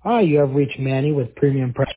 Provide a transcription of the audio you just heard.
Hi, you have reached Manny with Premium Press.